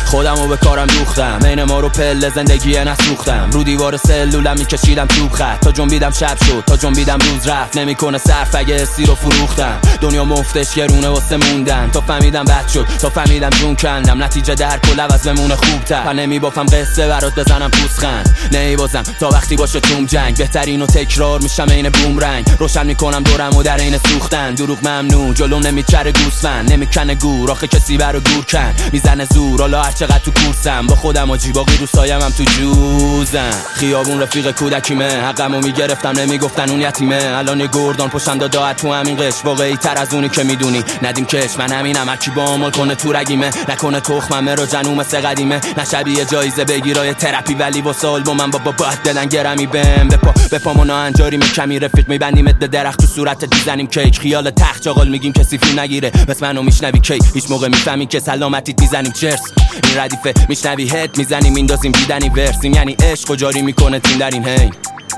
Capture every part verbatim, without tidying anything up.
خودمو به کارم دوختم، عین ما رو پله زندگی نسوختم. رو دیوار سلولم میکشیدم تو خط، تا جنبیدم شب شد، تا جنبیدم روز رفت. نمیکنه صرف اگه حسی رو فروختم. دنیا مفتش گرونه واسه موندن، تا فهمیدم بد شد، تا فهمیدم جون کندم. نتیجه در کل عوض بمونه خوبتر. پر نمیبافم قصه برات بزنم پوزخند، نمیبازم تا وقتی باشه توم جنگ. بهترین و تکرار میشم عین بومرنگ، روشن میکنم دورم و در عین سوختن. دروغ ممنوع جلوم نمیچره گوسفند، نمیکنه گور آخه کسی برو گور کن. میزنه زور حالا هر چقدر تو کورسم، با خودم آجی باقی رو سایم هم تو جوزم. خیابون رفیق کودکیمه، حقمو میگرفتم نمیگفتن اون یتیمه. الان گردان پشتم داد تو همین قش، واقعی تر از اونی که میدونی. ندیم کش من همینم، هرکی با عمل کنه تو رگیمه. نکنه تخممه رو جنوم سه قدیمه. نشبیه جایزه بگیرای تراپی، ولی واسه آلبومم بابا باید دلن گرمی بهم. بپا بپا منا انجاری میکمی رفیق میبندیمت به درخت، تو صورتت میزنیم کیک. خیال تخت چاقال میگیم کسی فیلم نگیره، بس منو میشنوی کی؟ هیچ موقع میفهمی که سلامتیت میزنیم چرس. این ردیفه میشنوی هت میزنیم میندازیم دیدنی ورسیم، یعنی عشق و جاری میکنه تیم در این هی.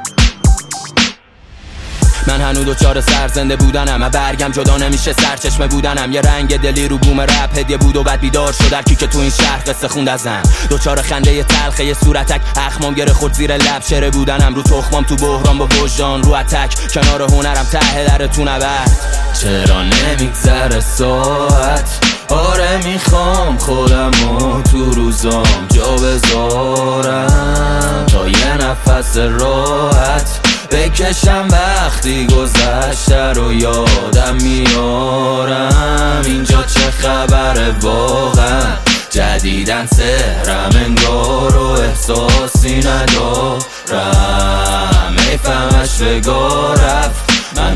من هنو دوچار سرزنده بودنم، برگم جدا نمیشه سرچشمه بودنم. یه رنگ دلی رو بوم رپ هدیه بود و بعد بیدار شد هرکی که تو این شهر قصه خوند ازم. دوچار خنده تلخه یه صورتک، اخمام گره خود زیر لب شره بودنم. رو تخمام تو بحران با وجدان رو اتک، کنار هنرم ته در تو نبرد. چرا نمیگذره ساعت؟ آره میخوام خودمو تو روزام جا بذارم، تا یه نفس راحت بکشم وقتی گذشته رو یادم میارم. اینجا چه خبره واقعا؟ جدیدن سهرم انگار و احساسی ندارم. میفهمش بگاه رفت من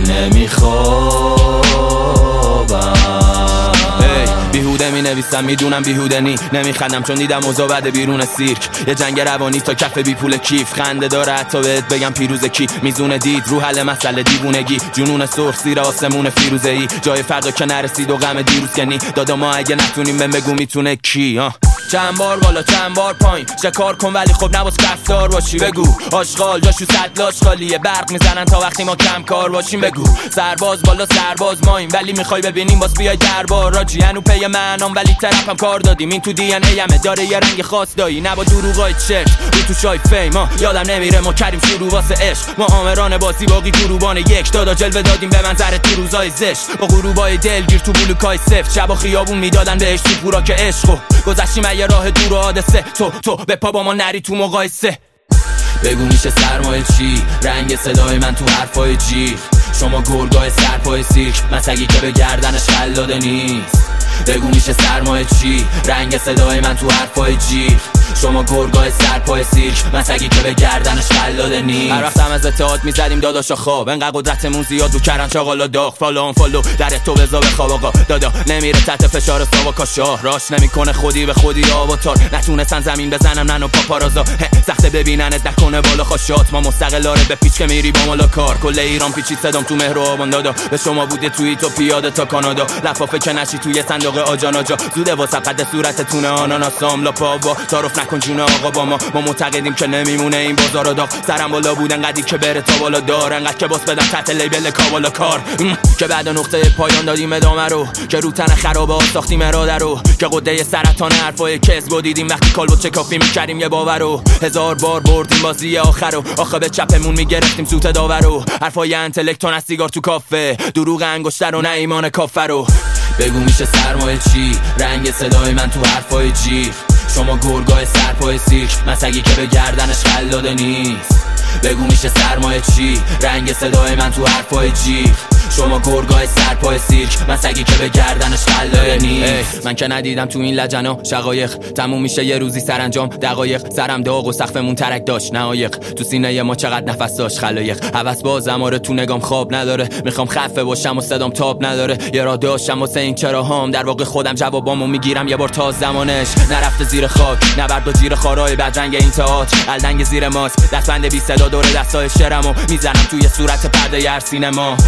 نمیخوابم. بیهوده می نویسم میدونم بیهوده نی، نمیخندم چون دیدم اوضاع بده بیرون سیرک. یه جنگ روانی تا کف بی پول کیف، خنده داره حتی بهت بگم پیروز کی. میزونه دید رو حل مسئله دیوونگی، جنون سرخ زیر آسمون فیروزه ای. جای فردا که نرسید و غم دیروز کنی، دادا ما اگه نتونیم بهم بگو میتونه کی. آه چند بار بالا چند بار پایین، شکار کن ولی خب نباس کفتار باشی. بگو آشغال جاشو صد لاش خالیه، برق میزنن تا وقتی ما کم کار باشیم. بگو سرباز بالا سرباز مایم، ولی میخوای ببینیم باز بیای دربار. راجی هنو پی منام ولی طرفم کار دادیم. این تو دی ان ایمه داره یه رنگ خاص دایی، نبا دروغای چرت رو تو شای فیما. یادم نمیره ما کریم شروع واسه عشق، ما آمران بازی باقی قروبان یک. دادا جلوه دادیم به منظر تو روزای زشت، با غروبای دلگیر تو بلوکای سفت. شبا خیابون میدادن بهش تو پورا که عشقو گذشتیم یه راه دور و حادثه. تو تو به پا با ما نری تو مقایسه. بگو میشه سرمایه چی؟ رنگ صدای من تو حرفای جیغ. شما گرگای سرپای سیرک، من سگی که به گردنش قلاده نیست. بگو میشه سرمایه چی؟ رنگ صدای من تو حرفای جیغ. شما گرگای سرپای سیرک، من سگی که به گردنش قلاده نیست. هر وقت هم از اتحاد میزدیم داداشا خواب، انقدر قدرتمون زیاد رو کردن چاقالا داغ. فالو فالو در تو بزا به خواب آقا دادا، نمیره تحت فشار ساواکا شاه. راش نمیکنه خودی به خودی آواتار، نتونستن زمین بزنم ننو پاپارازا. سخته ببیننت نکنه بالا خوشات، ما مستقلاره به پیچ که میری با مالا کار. کل ایران پیچید صدام تو مهر و آبان دادا، به شما بوده توی تو پیاده تا کانادا. لفافه که نشی توی صندوق آجانا جا، زوده واسه قد صورتتونه آناناسام لا پاوا. تعارف نکن جون آقا با ما، ما معتقدیم که نمیمونه این بازار داغ. سرم بالا بودن قدی که بره تا بالا دار، انقدر که باس بدم تحت لیبل کاوالا کار. که بعد نقطه پایان دادیم ادامه رو، که رو تن خرابه ها ساختیم اراده رو. که قده سرطان حرفای کذب دیدیم وقتی کالبد چه کافی میکردیم یه باور رو. هزار بار بردیم بازی آخر رو، آخه به چپمون میگرفتیم سوت داور رو. حرفای انتلکتون از سیگار تو کافه، دروغ انگشتر و نه ایمان کافر رو. بگو میشه سرمایه چی؟ رنگ صدای من تو حرفای جیغ. شما گرگای سرپای سیرک، من سگی که به گردنش قلاده نیست. بگو میشه سرمایه چی؟ رنگ صدای من تو حرفای جیغ. شما گرگای سرپای سیرک، من سگی که به گردنش قلاده نیست. من که ندیدم تو این لجنا شقایق، تموم میشه یه روزی سرانجام دقایق. سرم داغ و سقفمون ترک داشت نهایق، تو سینه ما چقدر نفس داشت خلایق. حوس بازم آره تو نگام خواب نداره، میخوام خفه باشم و صدام تاب نداره. یه را داشتم واسه این چراهام، در واقع خودم جوابامو میگیرم یه بار تا زمانش نرفته زیر خاک. نبرد و جیر خارای بدرنگ این تئاتر، الدنگ زیر ماست دستبند بی صدا دور دستای شرمو میزنم توی صورت پرده یر سینما. داره شرف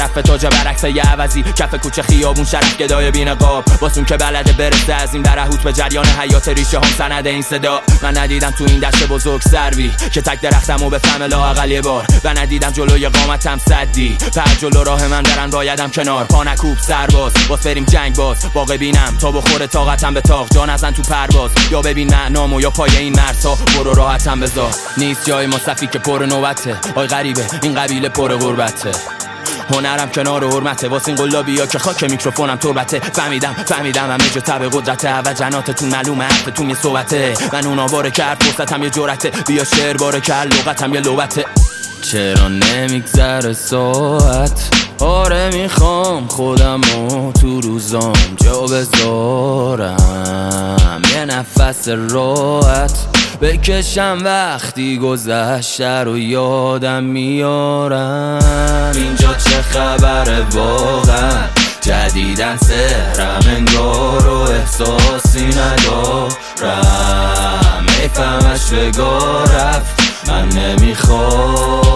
طرف تاج برعکس یه عوضی کف کوچه خیابون شرف گدای بی‌نقاب واسون که بلده برسه از این برهوت به جریان حیات ریشه هم سند این صدا. من ندیدم تو این دشت بزرگ سروی که تک درختمو به فهم لااقل یه بار و ندیدم جلوی قامتم صدی پر جلو راه من برن بایدم کنار پا نکوب سرباز باز بریم جنگ باز واقع بینم تا بخوره طاقتم به تاق جان ازن تو پرواز یا ببین معنامو یا پای این مرزها برو راحتم بذار نیست جای ما صفی که پر نوبته آی غریبه این قبیله پر غربته هنرم کنار حرمته واسه این قلابیا که خاک میکروفونم تربته فهمیدم فهمیدم همه جا تب قدرته و جناتتون معلومه حرفتون یه صحبته من اون آواره کرد فرصتم یه جرأته بیا شعر باره کرد لغتم یه لغته چرا نمیگذره ساعت آره میخوام خودمو تو روزام جا بذارم یه نفس راحت بکشم وقتی گذشته رو یادم میارم اینجا چه خبره واقعا جدیدن سهرم انگار و احساسی ندارم میفهمش بگاه رفت من نمیخوام